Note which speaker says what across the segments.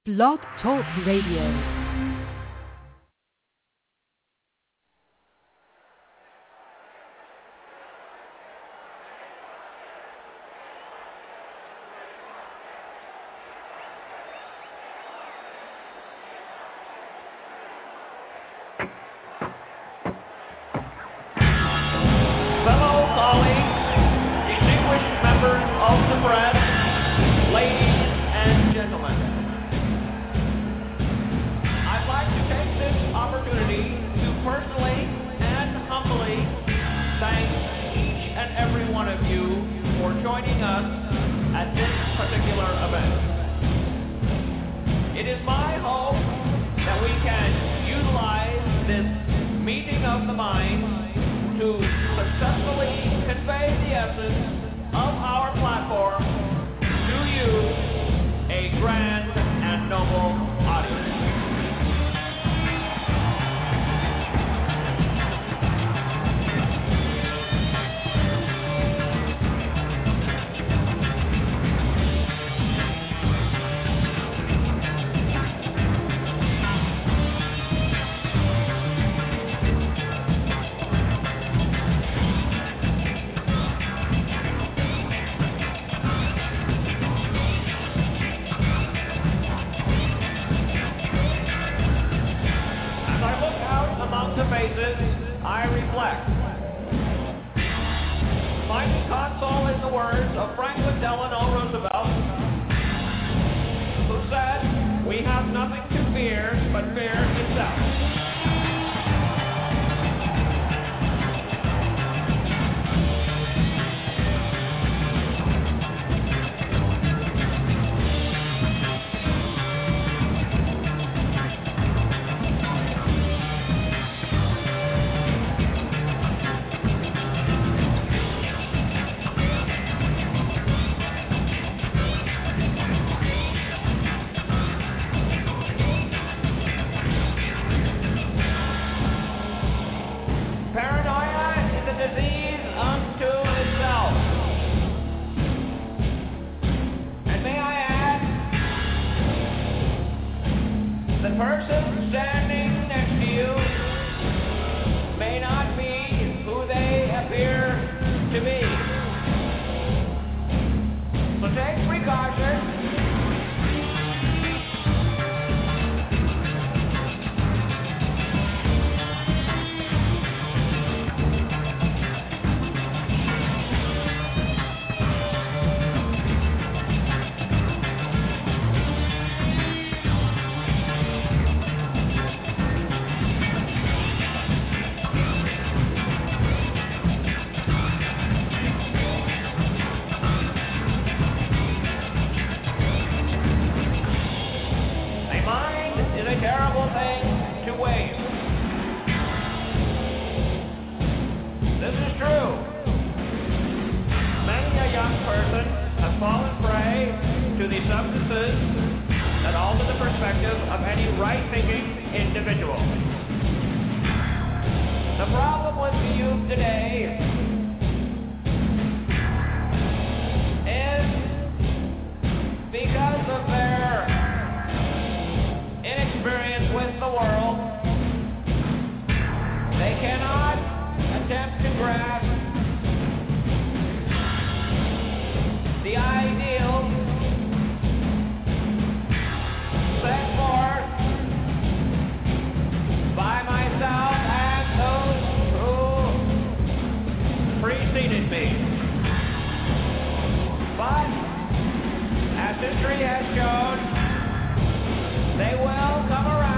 Speaker 1: Blog Talk Radio.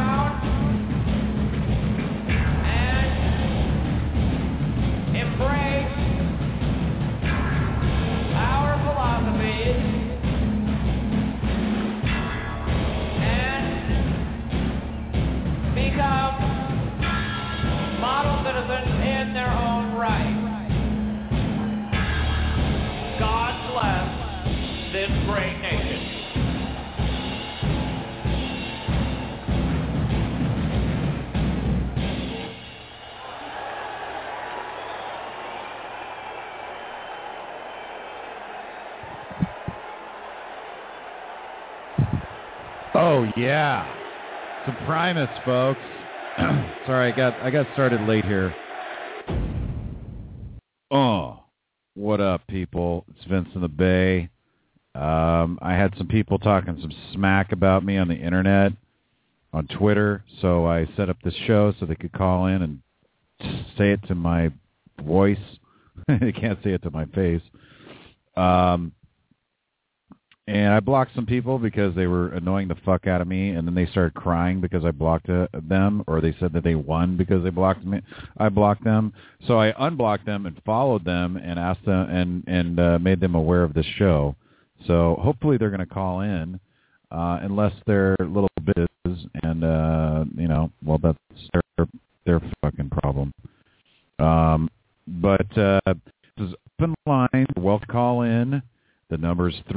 Speaker 2: Embrace Oh, yeah. Some Primus, folks. Sorry, I got started late here. Oh, what up, people? It's Vince in the Bay. I had some people talking some smack about me on the internet, on Twitter, so I set up this show so they could call in and say it to my voice. They can't say it to my face. And I blocked some people because they were annoying the fuck out of me, and then they started crying because I blocked them, or they said that they won because they blocked me. I blocked them, so I unblocked them and followed them and asked them and made them aware of this show. So hopefully they're going to call in, unless they're little bitches, and well, that's their fucking problem. But this is open line. Welcome to call in. The number is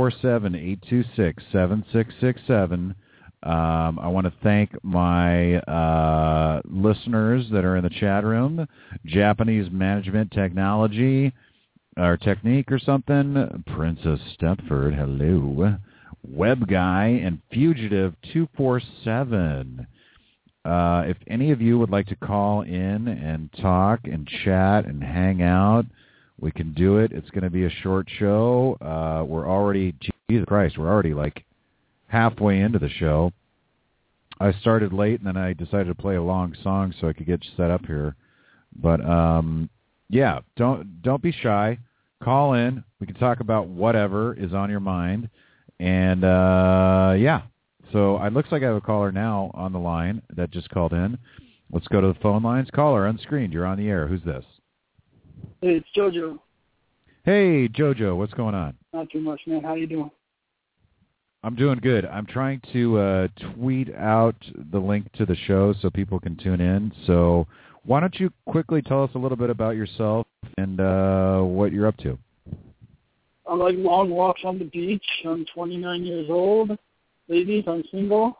Speaker 2: 347-826-7667. I want to thank my listeners that are in the chat room. Japanese Management Technology, or Technique or something. Princess Stepford, hello. Web Guy and Fugitive 247. If any of you would like to call in and talk and chat and hang out, we can do it. It's going to be a short show. We're already, Jesus Christ, we're already like halfway into the show. I started late, and then I decided to play a long song so I could get set up here. But yeah, don't be shy. Call in. We can talk about whatever is on your mind. And yeah, so it looks like I have a caller now on the line that just called in. Let's go to the phone lines. Caller, unscreened. You're on the air. Who's this?
Speaker 3: Hey, it's JoJo.
Speaker 2: Hey, JoJo. What's going on?
Speaker 3: Not too much, man. How you doing?
Speaker 2: I'm doing good. I'm trying to tweet out the link to the show so people can tune in. So why don't you quickly tell us a little bit about yourself and what you're up to?
Speaker 3: I like long walks on the beach. I'm 29 years old. Ladies, I'm single.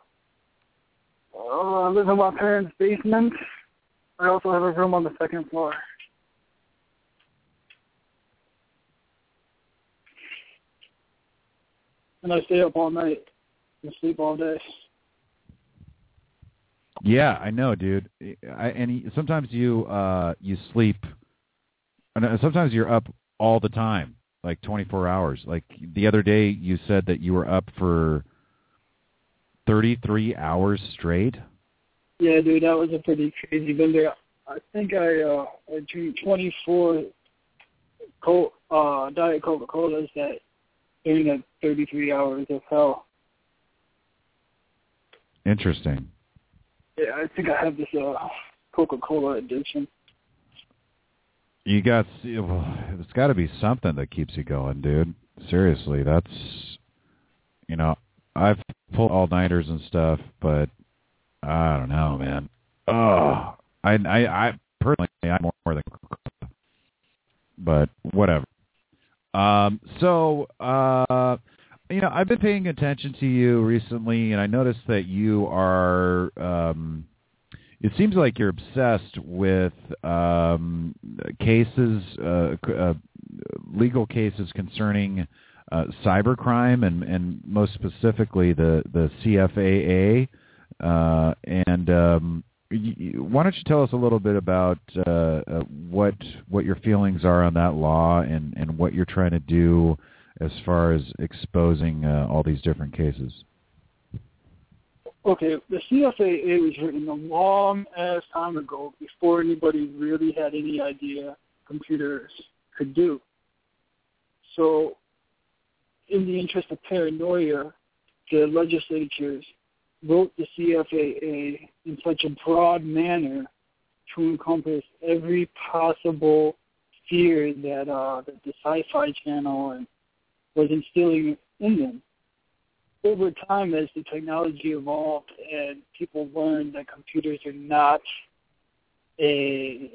Speaker 3: I live in my parents' basement. I also have a room on the second floor. And I stay up all night and sleep all day.
Speaker 2: Yeah, I know, dude. And sometimes you sleep. Sometimes you're up all the time, like 24 hours. Like the other day, you said that you were up for 33 hours straight.
Speaker 3: Yeah, dude, that was a pretty crazy bender. I think I drank 24 Diet Coca-Colas that during that 33 hours of hell.
Speaker 2: Interesting.
Speaker 3: Yeah, I think I have this Coca-Cola addiction.
Speaker 2: You got, it's got to be something that keeps you going, dude. Seriously, that's, I've pulled all-nighters and stuff, but I don't know, man. Oh, I personally, I'm more than Coca-Cola, but whatever. So, I've been paying attention to you recently, and I noticed that you are, it seems like you're obsessed with cases, legal cases concerning cybercrime, and most specifically the CFAA. Why don't you tell us a little bit about what your feelings are on that law and what you're trying to do as far as exposing all these different cases?
Speaker 3: Okay, the CFAA was written a long-ass time ago before anybody really had any idea computers could do. So in the interest of paranoia, the legislatures wrote the CFAA in such a broad manner to encompass every possible fear that the Sci-Fi Channel was instilling in them. Over time, as the technology evolved and people learned that computers are not a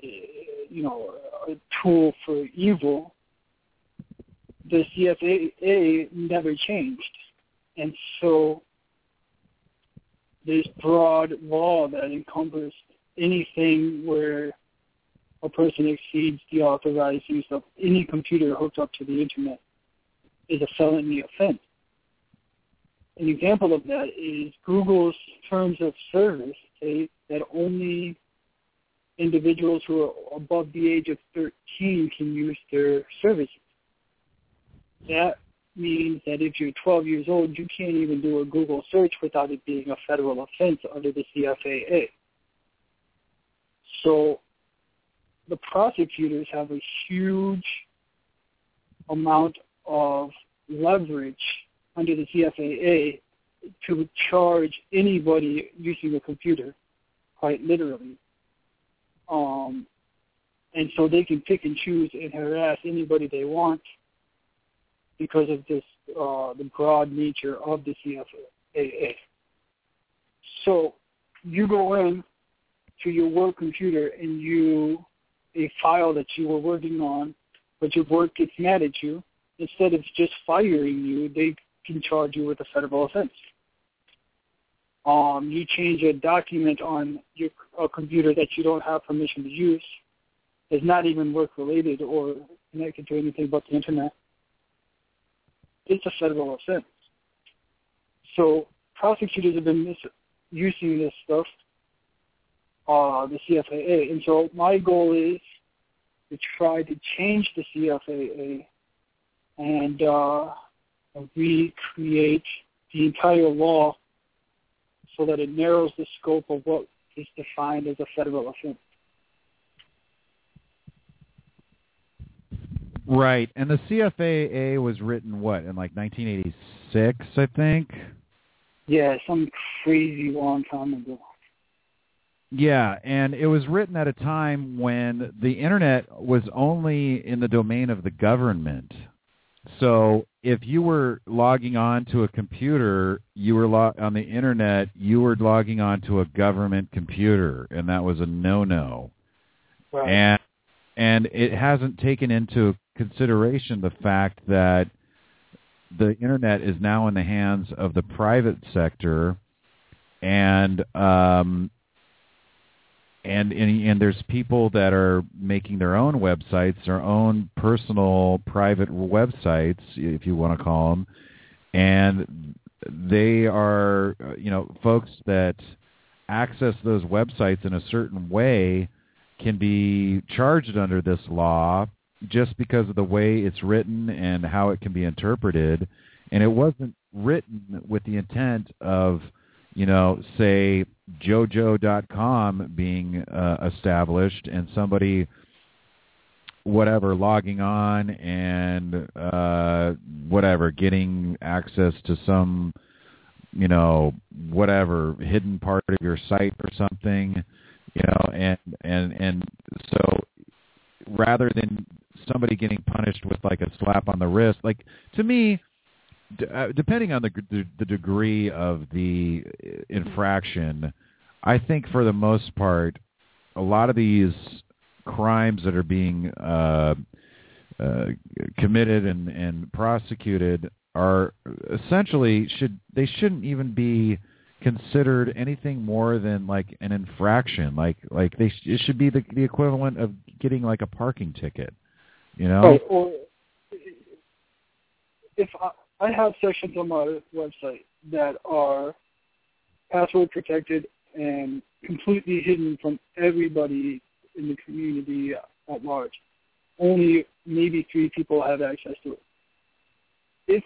Speaker 3: tool for evil, the CFAA never changed. And so this broad law that encompassed anything where a person exceeds the authorized use of any computer hooked up to the internet is a felony offense. An example of that is Google's terms of service say that only individuals who are above the age of 13 can use their services. That means that if you're 12 years old, you can't even do a Google search without it being a federal offense under the CFAA. So the prosecutors have a huge amount of leverage under the CFAA to charge anybody using a computer, quite literally. And so they can pick and choose and harass anybody they want because of this, the broad nature of the CFAA. So you go in to your work computer and a file that you were working on, but your work gets mad at you, instead of just firing you, they can charge you with a federal offense. You change a document on your computer that you don't have permission to use, is not even work-related or connected to anything but the Internet, it's a federal offense. So prosecutors have been using this stuff, the CFAA. And so my goal is to try to change the CFAA and recreate the entire law so that it narrows the scope of what is defined as a federal offense.
Speaker 2: Right. And the CFAA was written, what, in like 1986, I think?
Speaker 3: Yeah, some crazy long time ago.
Speaker 2: Yeah, and it was written at a time when the Internet was only in the domain of the government. So if you were logging on to a computer, you were on the Internet, you were logging on to a government computer, and that was a no-no.
Speaker 3: Right.
Speaker 2: And it hasn't taken into consideration the fact that the Internet is now in the hands of the private sector, and there's people that are making their own websites, their own personal private websites, if you want to call them, and they are, folks that access those websites in a certain way can be charged under this law just because of the way it's written and how it can be interpreted. And it wasn't written with the intent of, say, JoJo.com being established and somebody, whatever, logging on and getting access to some, whatever, hidden part of your site or something, and so rather than somebody getting punished with like a slap on the wrist, like, to me, depending on the degree of the infraction, I think for the most part, a lot of these crimes that are being committed and prosecuted are essentially shouldn't even be considered anything more than like an infraction. Like it should be the equivalent of getting like a parking ticket,
Speaker 3: Right, or if I have sections on my website that are password protected and completely hidden from everybody in the community at large. Only maybe 3 people have access to it. If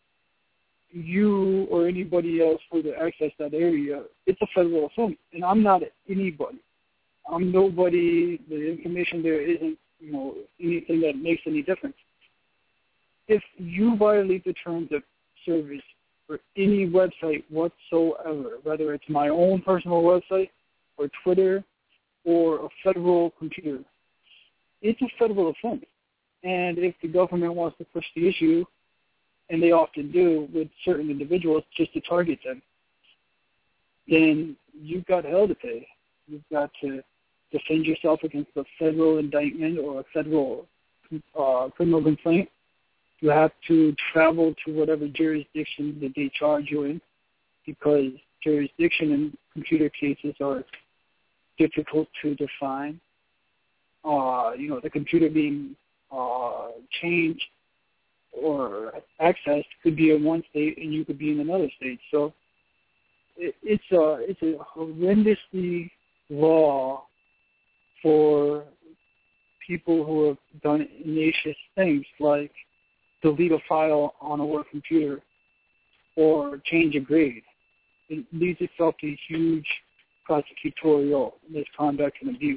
Speaker 3: you or anybody else were to access that area, it's a federal offense, and I'm not anybody. I'm nobody. The information there isn't, anything that makes any difference. If you violate the terms of service for any website whatsoever, whether it's my own personal website or Twitter or a federal computer, it's a federal offense. And if the government wants to push the issue, and they often do with certain individuals just to target them, then you've got hell to pay. You've got to defend yourself against a federal indictment or a federal criminal complaint. You have to travel to whatever jurisdiction that they charge you in, because jurisdiction in computer cases are difficult to define. The computer being changed or access could be in one state and you could be in another state. So it's a horrendously law for people who have done innocuous things like delete a file on a work computer or change a grade. It leads itself to huge prosecutorial misconduct and abuse.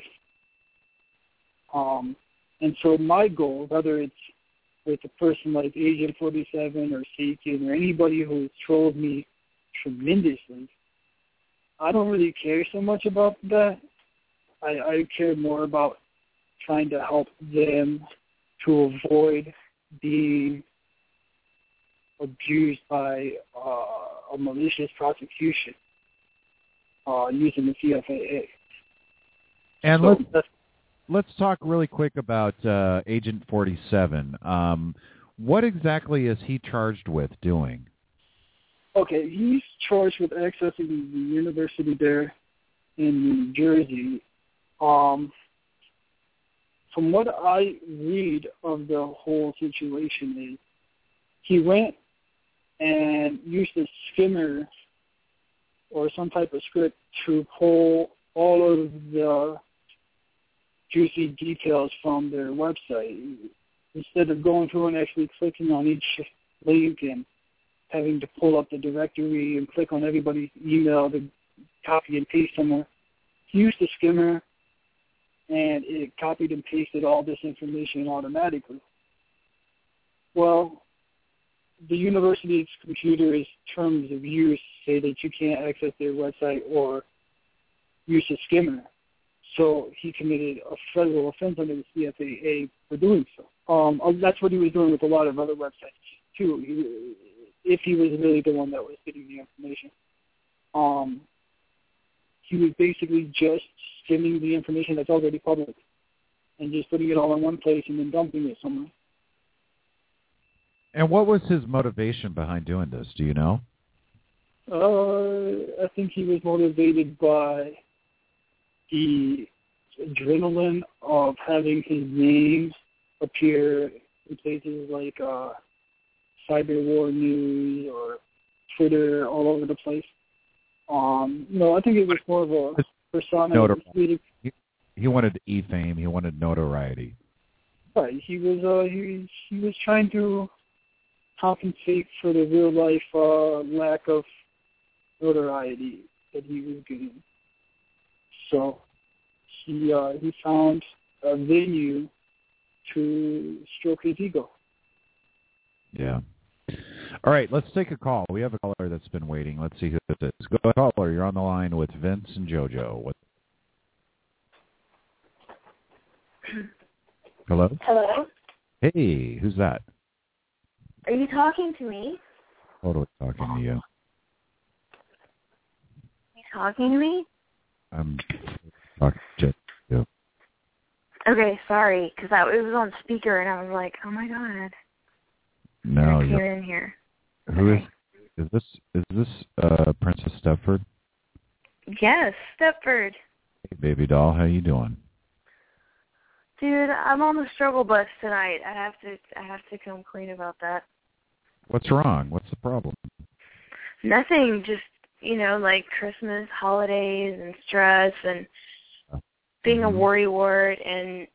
Speaker 3: And so my goal, whether it's with a person like Agent 47 or Seekin or anybody who has trolled me tremendously, I don't really care so much about that. I care more about trying to help them to avoid being abused by a malicious prosecution using the CFAA.
Speaker 2: And
Speaker 3: so
Speaker 2: let's talk really quick about Agent 47. What exactly is he charged with doing?
Speaker 3: Okay, he's charged with accessing the university there in New Jersey. From what I read of the whole situation is he went and used a skimmer or some type of script to pull all of the juicy details from their website. Instead of going through and actually clicking on each link and having to pull up the directory and click on everybody's email to copy and paste somewhere, he used a skimmer and it copied and pasted all this information automatically. Well, the university's computer's terms of use say that you can't access their website or use a skimmer. So he committed a federal offense under the CFAA for doing so. That's what he was doing with a lot of other websites, too, if he was really the one that was getting the information. He was basically just skimming the information that's already public and just putting it all in one place and then dumping it somewhere.
Speaker 2: And what was his motivation behind doing this? Do you know?
Speaker 3: I think he was motivated by the adrenaline of having his name appear in places like Cyber War News or Twitter all over the place. I think it was more of a persona.
Speaker 2: He wanted e-fame. He wanted notoriety.
Speaker 3: Right. He was trying to compensate for the real life lack of notoriety that he was getting. So he found a venue to stroke his ego.
Speaker 2: Yeah. All right, let's take a call. We have a caller that's been waiting. Let's see who it is. Go ahead, caller. You're on the line with Vince and JoJo. Hello?
Speaker 4: Hello?
Speaker 2: Hey, who's that?
Speaker 4: Are you talking to me?
Speaker 2: Totally talking to you.
Speaker 4: Are you talking to me?
Speaker 2: I'm talking to you.
Speaker 4: Okay, sorry, because it was on speaker, and I was like, oh, my God.
Speaker 2: No,
Speaker 4: you're in here.
Speaker 2: Who is this Princess Stepford?
Speaker 4: Yes, Stepford.
Speaker 2: Hey, baby doll, how you doing?
Speaker 4: Dude, I'm on the struggle bus tonight. I have to come clean about that.
Speaker 2: What's wrong? What's the problem?
Speaker 4: Nothing, just, like Christmas, holidays, and stress, and being a worrywart, and,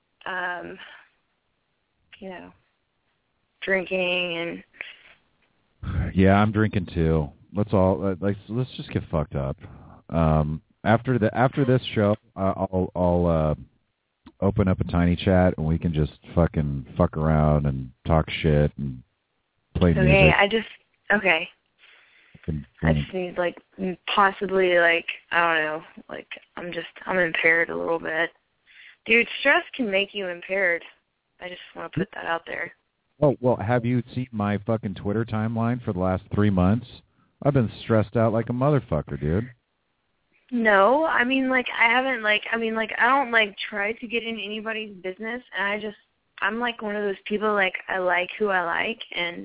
Speaker 4: drinking and.
Speaker 2: Yeah, I'm drinking too. Let's just get fucked up. After this show, I'll open up a tiny chat and we can just fucking fuck around and talk shit and play music.
Speaker 4: Okay, I just need possibly I don't know, I'm impaired a little bit. Dude, stress can make you impaired. I just want to put that out there.
Speaker 2: Oh, well, have you seen my fucking Twitter timeline for the last 3 months? I've been stressed out like a motherfucker, dude.
Speaker 4: No, I haven't, I don't, try to get in anybody's business, and I'm, one of those people, I like who I like, and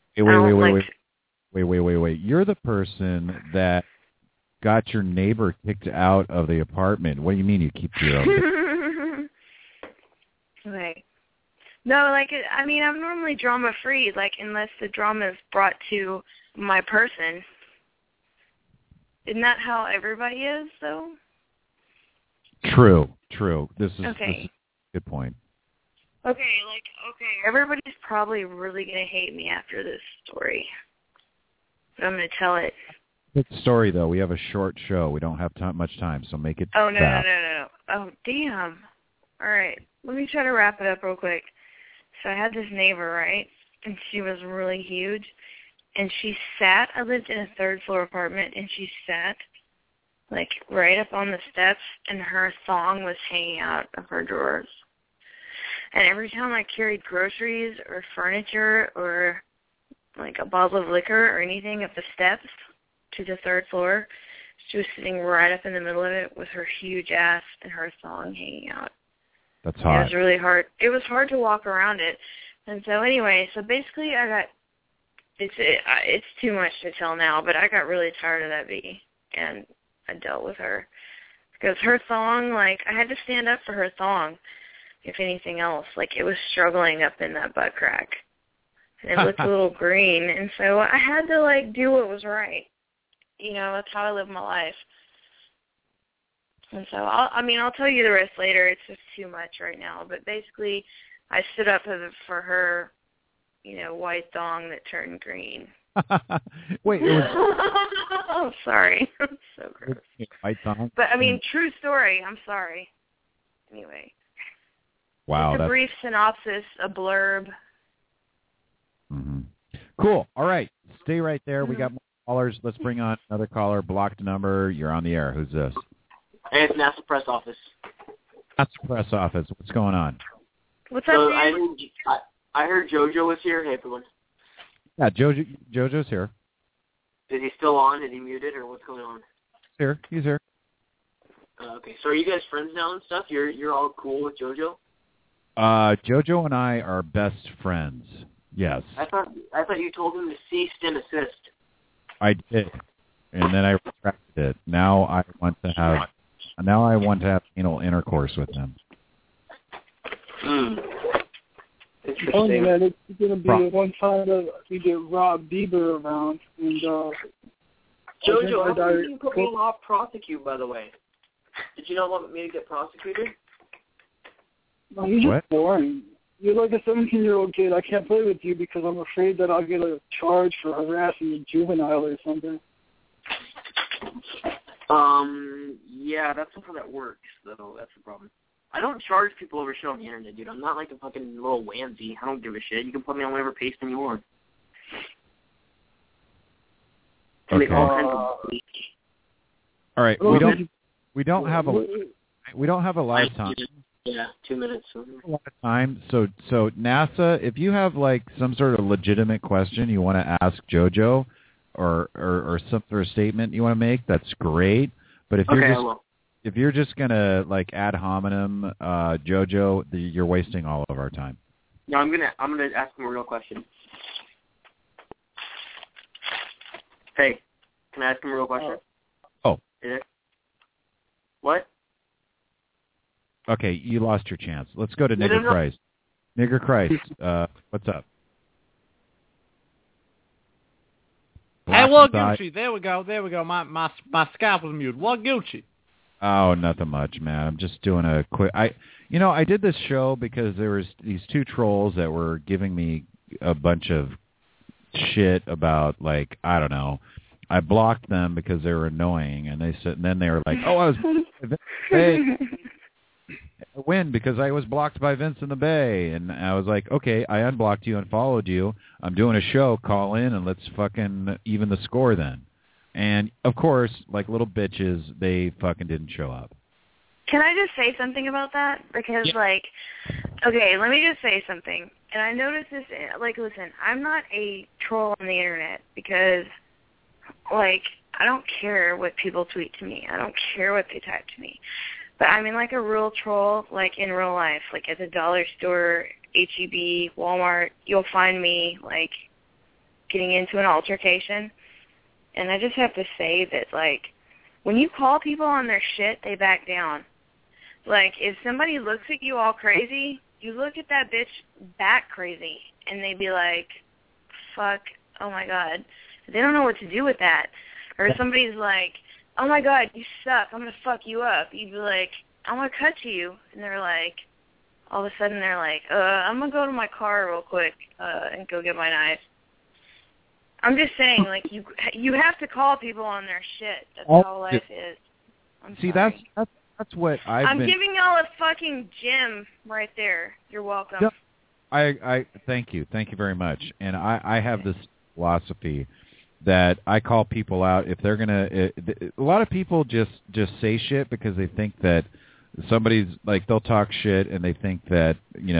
Speaker 2: Wait. You're the person that got your neighbor kicked out of the apartment. What do you mean you keep your own?
Speaker 4: Okay. No, like, I mean, I'm normally drama-free, like, unless the drama is brought to my person. Isn't that how everybody is, though?
Speaker 2: True. This is a good point.
Speaker 4: Okay, everybody's probably really going to hate me after this story. But I'm going to tell it.
Speaker 2: Good story, though. We have a short show. We don't have much time, so make it
Speaker 4: Oh, no.
Speaker 2: fast.
Speaker 4: Oh, damn. All right, let me try to wrap it up real quick. So I had this neighbor, right? And she was really huge. And I lived in a third-floor apartment, and she sat, like, right up on the steps, and her thong was hanging out of her drawers. And every time I carried groceries or furniture or, like, a bottle of liquor or anything up the steps to the third floor, she was sitting right up in the middle of it with her huge ass and her thong hanging out.
Speaker 2: That's hot.
Speaker 4: It was really hard. It was hard to walk around it. And so anyway, basically it's too much to tell now, but I got really tired of that bee, and I dealt with her. Because her thong, like, I had to stand up for her thong, if anything else. Like, it was struggling up in that butt crack. And it looked a little green, and so I had to, like, do what was right. You know, that's how I live my life. And so, I'll tell you the rest later. It's just too much right now. But basically, I stood up for her, white thong that turned green.
Speaker 2: Wait, it was...
Speaker 4: Oh, sorry. So gross.
Speaker 2: White thong?
Speaker 4: But, true story. I'm sorry. Anyway.
Speaker 2: Wow.
Speaker 4: It's a brief synopsis, a blurb.
Speaker 2: Mm-hmm. Cool. All right. Stay right there. We got more callers. Let's bring on another caller. Blocked number. You're on the air. Who's this?
Speaker 5: Hey, it's NASA Press Office.
Speaker 2: NASA Press Office. What's going on?
Speaker 4: What's up, dude?
Speaker 5: I heard JoJo was here. Hey, everyone.
Speaker 2: Yeah, JoJo's here.
Speaker 5: Is he still on? Is he muted, or what's going on?
Speaker 2: He's here.
Speaker 5: Okay, so are you guys friends now and stuff? You're all cool with JoJo?
Speaker 2: JoJo and I are best friends. Yes.
Speaker 5: I thought you told him to cease and assist.
Speaker 2: I did, and then I retracted it. Now I want to have anal intercourse with him.
Speaker 3: Oh yeah, it's gonna be the one time that we get Rob Bieber around, and
Speaker 5: JoJo, how come you put me off prosecute? By the way, did you not want me to get prosecuted?
Speaker 3: No, you're just boring. You're like a 17-year-old kid. I can't play with you because I'm afraid that I'll get a charge for harassing a juvenile or something.
Speaker 5: Yeah, that's not how that works, though. That's the problem. I don't charge people over shit on the internet, dude. I'm not like a fucking little onesie. I don't give a shit. You can put me on whatever pasting you want.
Speaker 2: Okay.
Speaker 5: All
Speaker 2: right. We don't have a lot of time.
Speaker 5: Yeah, 2 minutes.
Speaker 2: A lot of time. So NASA, if you have like some sort of legitimate question you want to ask JoJo, or some sort of statement you want to make, that's great. But if you're just gonna like ad hominem JoJo, you're wasting all of our time.
Speaker 5: No, I'm gonna ask him a real question. Hey, can I ask him a real question?
Speaker 2: Oh.
Speaker 5: Is it? What?
Speaker 2: Okay, you lost your chance. Let's go to Nigger Christ. Nigger Christ, what's up?
Speaker 6: Hey, what Gucci? There we go. My Skype was muted. What Gucci?
Speaker 2: Oh, nothing much, man. I'm just doing a quick... I did this show because there was these two trolls that were giving me a bunch of shit about, like, I don't know. I blocked them because they were annoying, and then they were like, oh, I was... Hey, I win because I was blocked by Vince in the Bay. And I was like, okay, I unblocked you and followed you. I'm doing a show. Call in and let's fucking even the score then. And, of course, like little bitches, they fucking didn't show up.
Speaker 4: Can I just say something about that? Because, okay, let me just say something. And I noticed this, like, listen, I'm not a troll on the internet because, like, I don't care what people tweet to me. I don't care what they type to me. But I mean, like a real troll, like in real life, like at the dollar store, H-E-B, Walmart, you'll find me, like, getting into an altercation. And I just have to say that, like, when you call people on their shit, they back down. Like, if somebody looks at you all crazy, you look at that bitch bat crazy, and they'd be like, fuck, oh my God. They don't know what to do with that. Or somebody's like, oh my God, you suck, I'm going to fuck you up. You'd be like, I want to cut you. And they're like, all of a sudden they're like, I'm going to go to my car real quick and go get my knife. I'm just saying, like, you have to call people on their shit. That's how life is.
Speaker 2: See, that's what I'm
Speaker 4: giving y'all a fucking gym right there. You're welcome.
Speaker 2: Yep. I thank you very much. And I have this philosophy that I call people out if they're gonna. A lot of people just say shit because they think that somebody's like, they'll talk shit and they think that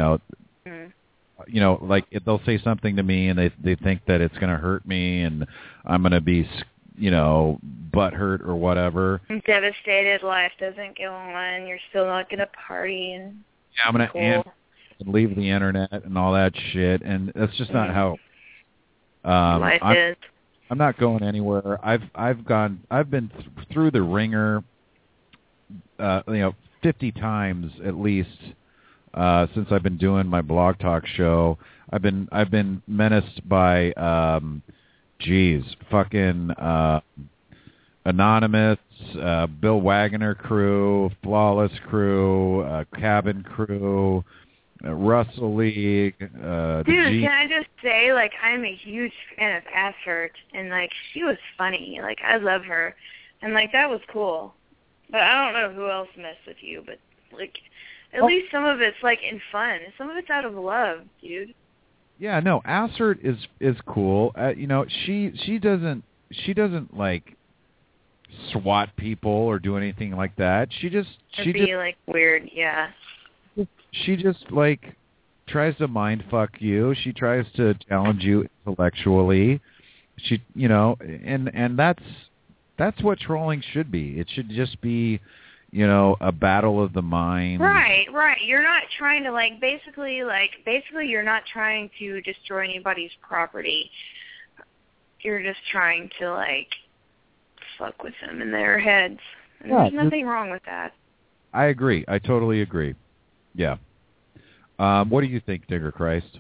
Speaker 2: like they'll say something to me and they think that it's gonna hurt me and I'm gonna be butthurt or whatever.
Speaker 4: I'm devastated. Life doesn't go on. You're still not gonna party and
Speaker 2: I'm gonna and leave the internet and all that shit. And that's just not how
Speaker 4: life is.
Speaker 2: I'm not going anywhere. I've been through the ringer, 50 times at least since I've been doing my blog talk show. I've been menaced by fucking Anonymous, Bill Wagner crew, Flawless crew, Cabin crew, Russell League.
Speaker 4: Dude, can I just say, like, I'm a huge fan of Asfert, and, like, she was funny. Like, I love her. And, like, that was cool. But I don't know who else messed with you, but, like, at least some of it's, like, in fun. Some of it's out of love, dude.
Speaker 2: Yeah, no, Asfert is cool. She doesn't, like, swat people or do anything like that. She just
Speaker 4: like, weird, yeah.
Speaker 2: She just, like, tries to mind fuck you. She tries to challenge you intellectually. She, and that's what trolling should be. It should just be, a battle of the mind.
Speaker 4: Right. You're not trying to, basically you're not trying to destroy anybody's property. You're just trying to, fuck with them in their heads. And there's nothing wrong with that.
Speaker 2: I agree. I totally agree. Yeah. What do you think, Digger Christ?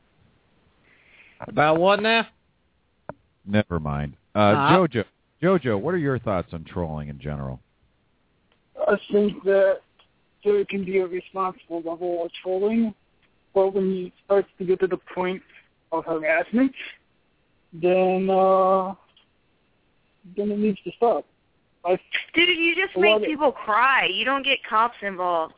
Speaker 6: About what now?
Speaker 2: Never mind. Jojo, what are your thoughts on trolling in general?
Speaker 3: I think that there can be a responsible level of trolling, but when you start to get to the point of harassment, then it needs to stop.
Speaker 4: Dude, you just make people cry. You don't get cops involved.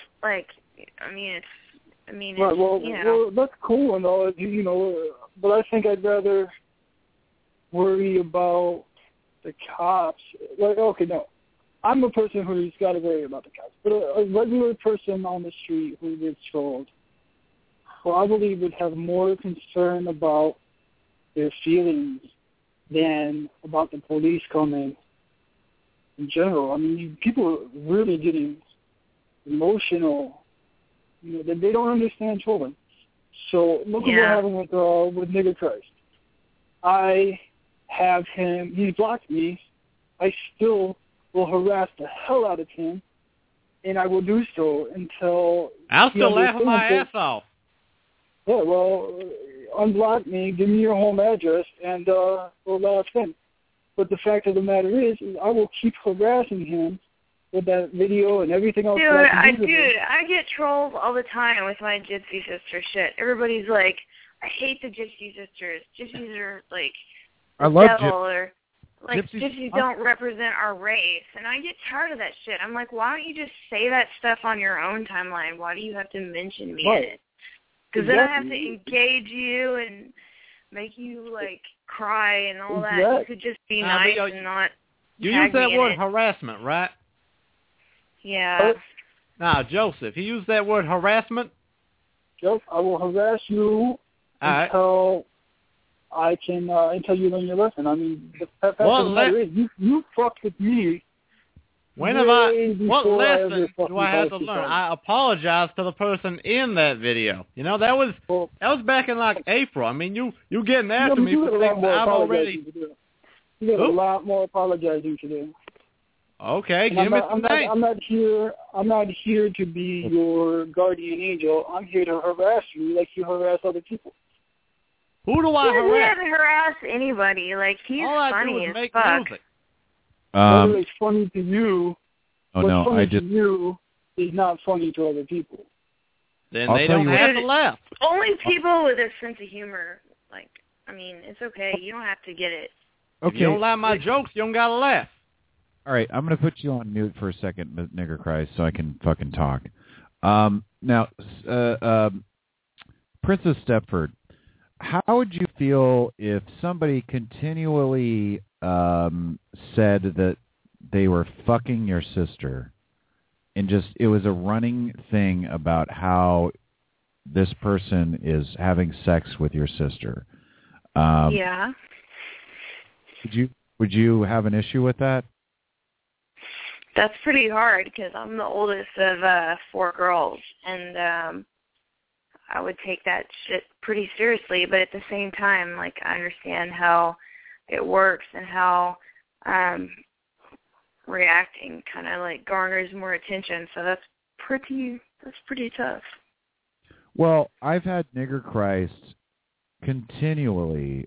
Speaker 3: Well, that's cool and all, but I think I'd rather worry about the cops. I'm a person who's got to worry about the cops, but a regular person on the street who gets trolled probably would have more concern about their feelings than about the police coming in general. I mean, people are really getting emotional. They don't understand trolling. So look at what happened with Nigger Christ. I have him. He blocked me. I still will harass the hell out of him, and I will do so until
Speaker 6: I'll still laugh my ass off.
Speaker 3: Yeah, well, unblock me, give me your home address, and we'll laugh then. But the fact of the matter is I will keep harassing him with that video and everything else.
Speaker 4: Dude, I get trolled all the time with my Gypsy Sister shit. Everybody's like, I hate the Gypsy Sisters. Gypsies are like the devil, or like Gypsies don't represent our race. And I get tired of that shit. I'm like, why don't you just say that stuff on your own timeline? Why do you have to mention me in it? Because then I have to engage you and make you cry and all that. You could just be nice and not.
Speaker 6: You use that word harassment, right?
Speaker 4: Yeah.
Speaker 6: Now, Joseph, he used that word harassment?
Speaker 3: Joseph, I will harass you until I can, until you learn your lesson. I mean, the fact of the matter is, you fucked with me.
Speaker 6: What lesson do I have to learn? I apologize to the person in that video. That was back in April. I mean, you getting after me for things I've already.
Speaker 3: You got a lot more apologizing to do.
Speaker 6: Okay,
Speaker 3: And
Speaker 6: give me some names.
Speaker 3: I'm not here to be your guardian angel. I'm here to harass you like you harass other people.
Speaker 6: Who do I
Speaker 4: He
Speaker 6: harass?
Speaker 4: doesn't harass anybody. Like, he's
Speaker 6: All I do
Speaker 4: funny
Speaker 6: is
Speaker 4: as
Speaker 6: make
Speaker 4: fuck.
Speaker 6: music.
Speaker 3: Whether it's funny to you,
Speaker 2: Oh
Speaker 3: what's
Speaker 2: no,
Speaker 3: funny
Speaker 2: I just.
Speaker 3: to you is not funny to other people.
Speaker 6: Then
Speaker 2: I'll
Speaker 6: they
Speaker 2: tell
Speaker 6: don't
Speaker 2: you
Speaker 6: have
Speaker 4: what-
Speaker 6: to laugh.
Speaker 4: Only people with a sense of humor. Like, I mean, it's okay. You don't have to get it.
Speaker 6: If you don't like my jokes, you don't gotta laugh.
Speaker 2: All right, I'm going to put you on mute for a second, Nigger Christ, so I can fucking talk. Now, Princess Stepford, how would you feel if somebody continually said that they were fucking your sister, and just it was a running thing about how this person is having sex with your sister?
Speaker 4: Yeah.
Speaker 2: Would you have an issue with that?
Speaker 4: That's pretty hard because I'm the oldest of 4 girls, and I would take that shit pretty seriously. But at the same time, like, I understand how it works and how reacting kind of like garners more attention. So that's pretty tough.
Speaker 2: Well, I've had Nigger Christ continually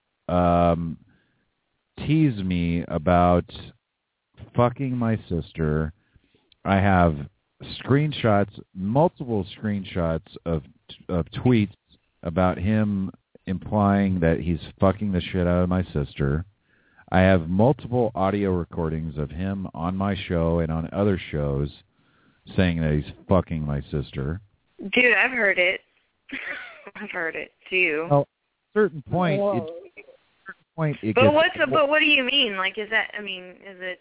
Speaker 2: tease me about fucking my sister. I have multiple screenshots of tweets about him implying that he's fucking the shit out of my sister. I have multiple audio recordings of him on my show and on other shows saying that he's fucking my sister.
Speaker 4: Dude, I've heard it. I've heard it too.
Speaker 2: Well, at a certain point, it
Speaker 4: But
Speaker 2: gets...
Speaker 4: what do you mean? Like, is it?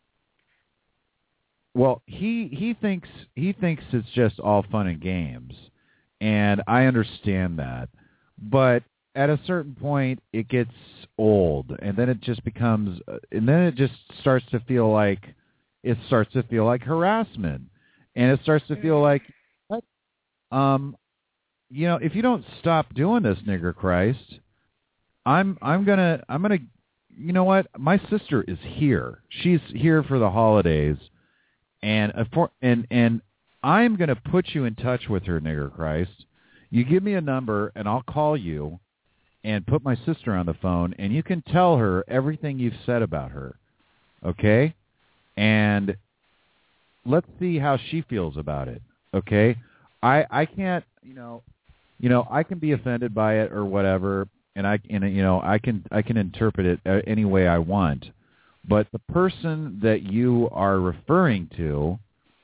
Speaker 2: Well, he thinks it's just all fun and games, and I understand that. But at a certain point, it gets old, and then it just starts to feel like harassment, and it starts to feel like, what? If you don't stop doing this, Nigger Christ, I'm gonna. You know what? My sister is here. She's here for the holidays. And I'm going to put you in touch with her, Nigger Christ. You give me a number, and I'll call you and put my sister on the phone, and you can tell her everything you've said about her, okay? And let's see how she feels about it, okay? I can't, I can be offended by it or whatever, and I can interpret it any way I want. But the person that you are referring to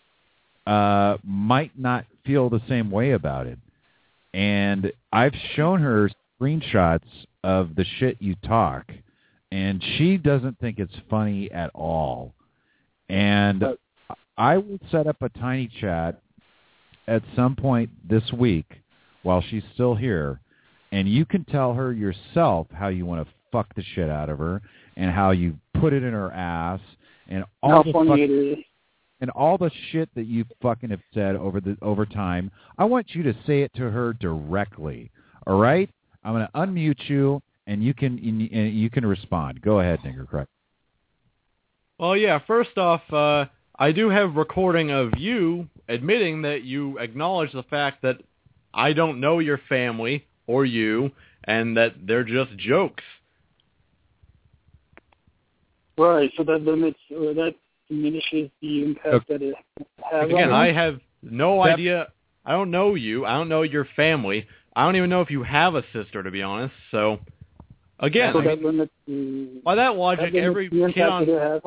Speaker 2: might not feel the same way about it. And I've shown her screenshots of the shit you talk, and she doesn't think it's funny at all. And I will set up a tiny chat at some point this week while she's still here, and you can tell her yourself how you want to fuck the shit out of her and how you put it in her ass and all the shit that you fucking have said over time. I want you to say it to her directly. All right? I'm going to unmute you, and you can respond. Go ahead, Nigger Christ.
Speaker 6: Well, yeah. First off, I do have recording of you admitting that you acknowledge the fact that I don't know your family or you, and that they're just jokes.
Speaker 3: Right, so that limits, or that diminishes the impact that it has.
Speaker 6: Again, I have no idea. I don't know you. I don't know your family. I don't even know if you have a sister, to be honest. So, again,
Speaker 3: so that limits the,
Speaker 6: by that logic, every kid on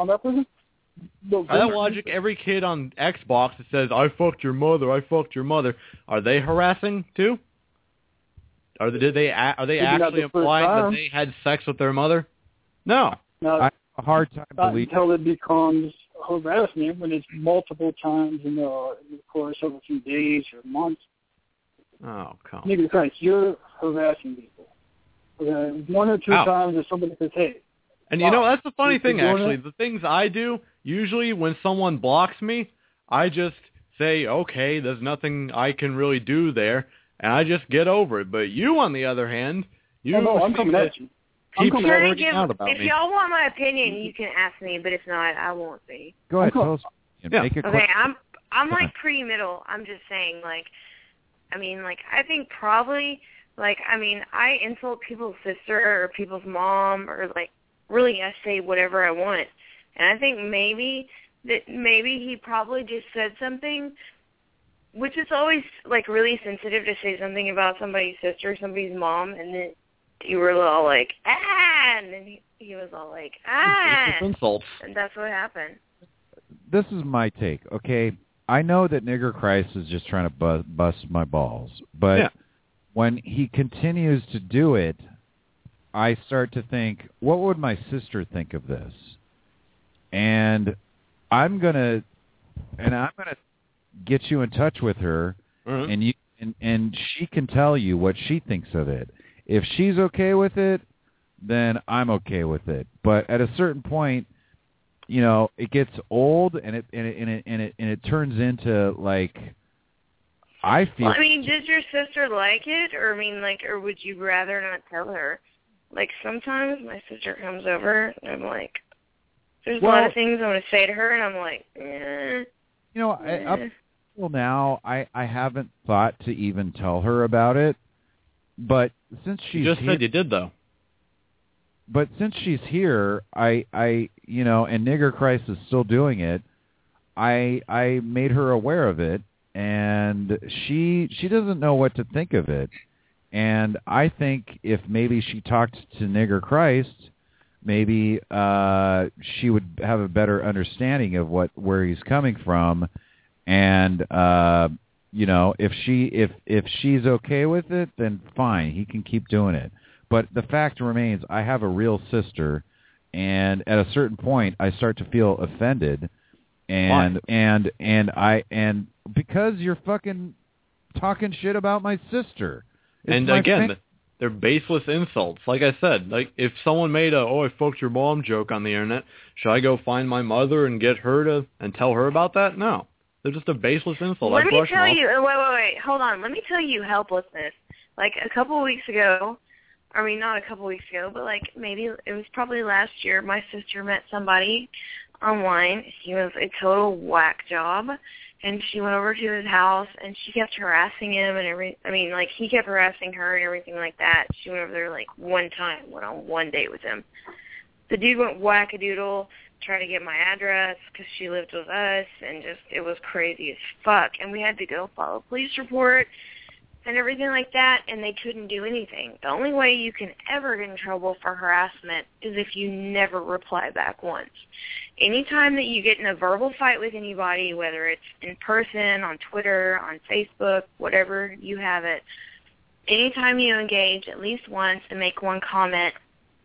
Speaker 6: every kid on Xbox that says "I fucked your mother," are they harassing too? Are they actually implying that they had sex with their mother? No.
Speaker 2: I have a hard time believing
Speaker 3: until it becomes harassment when it's multiple times in the course of a few days or months.
Speaker 6: Oh, come on.
Speaker 3: Nigga Christ, you're harassing people. One or two times if somebody says, hey.
Speaker 6: And that's the funny thing, actually. The things I do, usually when someone blocks me, I just say, okay, there's nothing I can really do there, and I just get over it. But you, on the other hand,
Speaker 3: I'm coming at you.
Speaker 6: keep
Speaker 3: coming.
Speaker 6: nerding out about
Speaker 4: if
Speaker 6: me.
Speaker 4: y'all want my opinion, you can ask me, but if not, I won't be.
Speaker 2: Go ahead,
Speaker 3: Okay.
Speaker 2: tell us.
Speaker 6: Yeah.
Speaker 2: Make it
Speaker 4: Okay,
Speaker 2: quick.
Speaker 4: I'm like pretty middle. I'm just saying, like, I mean, like, I think probably, like, I mean, I insult people's sister or people's mom or, like, really I say whatever I want. And I think maybe he probably just said something, which is always, like, really sensitive to say something about somebody's sister or somebody's mom, and then you were all like, ah, and then he was all like, ah,
Speaker 6: It's insults.
Speaker 4: and that's what happened.
Speaker 2: This is my take, okay? I know that Nigger Christ is just trying to bust my balls, but when he continues to do it, I start to think, what would my sister think of this? And I'm gonna get you in touch with her, and she can tell you what she thinks of it. If she's okay with it, then I'm okay with it. But at a certain point, you know, it gets old, and it turns into, like, I feel.
Speaker 4: Well, I mean, did your sister like it, or I mean, like, or would you rather not tell her? Like, sometimes my sister comes over, and I'm like, there's a lot of things I want to say to her, and I'm like,
Speaker 2: You know, up until now, I haven't thought to even tell her about it, but since she's
Speaker 6: You just said you did, though.
Speaker 2: But since she's here, I you know, and Nigger Christ is still doing it, I made her aware of it, and she doesn't know what to think of it. And I think if maybe she talked to Nigger Christ, maybe she would have a better understanding of where he's coming from, and you know, if she's okay with it, then fine, he can keep doing it. But the fact remains, I have a real sister, and at a certain point, I start to feel offended, and because you're fucking talking shit about my sister.
Speaker 6: And again, they're baseless insults. Like I said, like if someone made a "oh, I fucked your mom" joke on the internet, should I go find my mother and get her to and tell her about that? No, they're just a baseless insult.
Speaker 4: Let me tell you. Wait, hold on. Let me tell you helplessness. Like a couple of weeks ago. I mean, not a couple weeks ago, but like maybe it was probably last year, my sister met somebody online. He was a total whack job, and she went over to his house, and she kept harassing him, and like he kept harassing her and everything like that. She went over there like one time, went on one date with him. The dude went whack-a-doodle, tried to get my address because she lived with us, and just, it was crazy as fuck. And we had to go file a police report and everything like that, and they couldn't do anything. The only way you can ever get in trouble for harassment is if you never reply back once. Anytime that you get in a verbal fight with anybody, whether it's in person, on Twitter, on Facebook, whatever you have it, anytime you engage at least once and make one comment,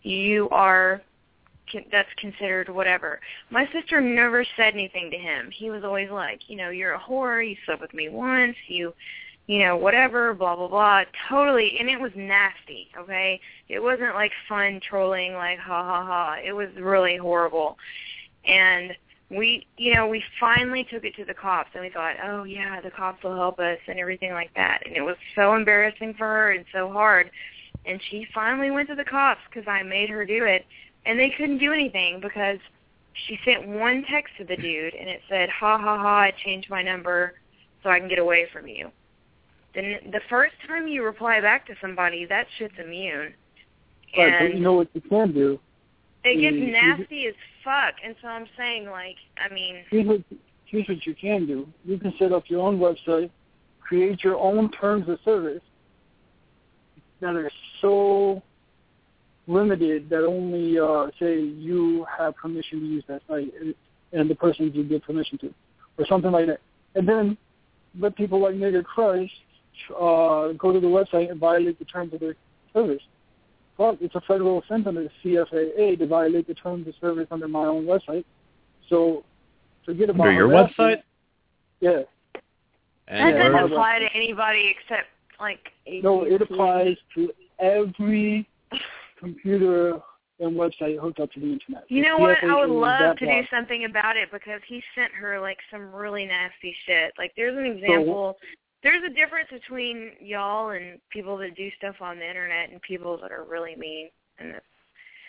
Speaker 4: that's considered whatever. My sister never said anything to him. He was always like, you know, you're a whore, you slept with me once, you know, whatever, blah, blah, blah, totally, and it was nasty, okay? It wasn't like fun trolling, like, ha, ha, ha. It was really horrible. And we finally took it to the cops, and we thought, oh, yeah, the cops will help us and everything like that. And it was so embarrassing for her and so hard. And she finally went to the cops because I made her do it, and they couldn't do anything because she sent one text to the dude, and it said, ha, ha, ha, I changed my number so I can get away from you. Then the first time you reply back to somebody, that shit's immune.
Speaker 3: Right, but you know what you can do?
Speaker 4: It gets nasty as fuck, and so I'm saying, like, I mean...
Speaker 3: Here's what you can do. You can set up your own website, create your own terms of service that are so limited that only, say, you have permission to use that site and the person you give permission to, or something like that. And then let people like Nigger Christ go to the website and violate the terms of their service. Well, it's a federal offense under the CFAA to violate the terms of service under my own website. So forget about
Speaker 6: under your website?
Speaker 3: Yeah.
Speaker 4: That doesn't apply to anybody except, like...
Speaker 3: No, it applies to every computer and website hooked up to the internet.
Speaker 4: You know what? I would love to do something about it because he sent her, like, some really nasty shit. Like, there's an example... There's a difference between y'all and people that do stuff on the internet and people that are really mean. And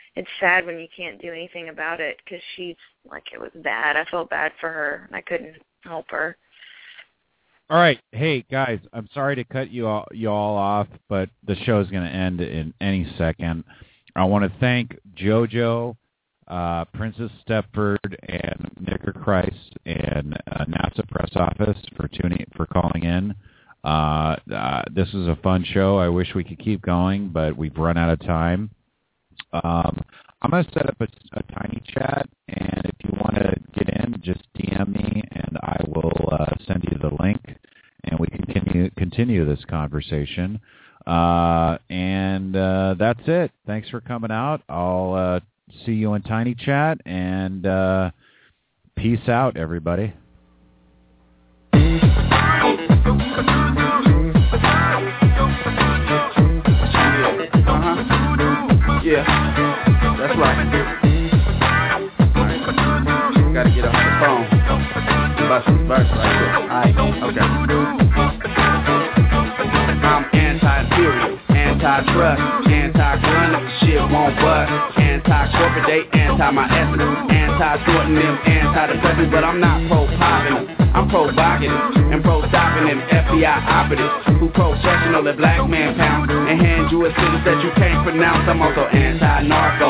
Speaker 4: it's sad when you can't do anything about it because she's like, it was bad. I felt bad for her, and I couldn't help her.
Speaker 2: All right. Hey, guys, I'm sorry to cut you all off, but the show is going to end in any second. I want to thank JoJo, Princess Stepford, and Nicker Christ, and NASA Press Office for calling in. This was a fun show. I wish we could keep going, but we've run out of time. I'm going to set up a tiny chat, and if you want to get in, just DM me, and I will send you the link, and we can continue this conversation. And that's it. Thanks for coming out. I'll see you in tiny chat, and peace out, everybody.
Speaker 7: Yeah, that's right. Gotta get off the phone. Bust some verse right here. Alright, okay. I'm anti-imperial, anti-trust, anti-gun if the shit won't bust, anti-corporate date, anti-my essence, anti-sorting them, anti-depressants, but I'm not pro-popping. I'm provocative and pro-stopping them FBI operatives who professional at black man pound and hand you a sentence that you can't pronounce. I'm also anti-narco,